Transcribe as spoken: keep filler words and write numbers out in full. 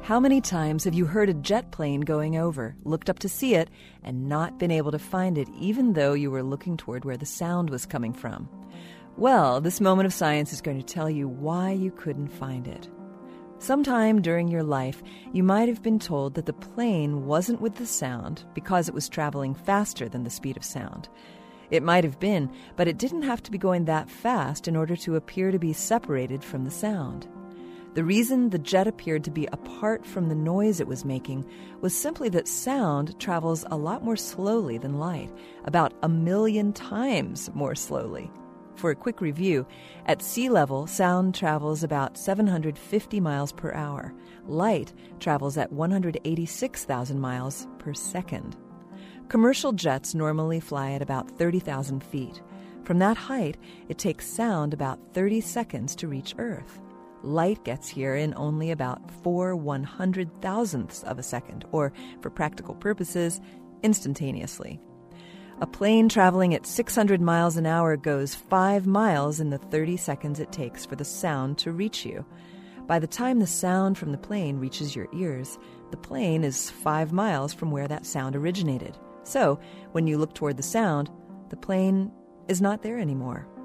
How many times have you heard a jet plane going over, looked up to see it, and not been able to find it even though you were looking toward where the sound was coming from? Well, this moment of science is going to tell you why you couldn't find it. Sometime during your life, you might have been told that the plane wasn't with the sound because it was traveling faster than the speed of sound. It might have been, but it didn't have to be going that fast in order to appear to be separated from the sound. The reason the jet appeared to be apart from the noise it was making was simply that sound travels a lot more slowly than light, about a million times more slowly. For a quick review, at sea level, sound travels about seven hundred fifty miles per hour. Light travels at one hundred eighty-six thousand miles per second. Commercial jets normally fly at about thirty thousand feet. From that height, it takes sound about thirty seconds to reach Earth. Light gets here in only about four one hundred thousandths of a second, or, for practical purposes, instantaneously. A plane traveling at six hundred miles an hour goes five miles in the thirty seconds it takes for the sound to reach you. By the time the sound from the plane reaches your ears, the plane is five miles from where that sound originated. So, when you look toward the sound, the plane is not there anymore.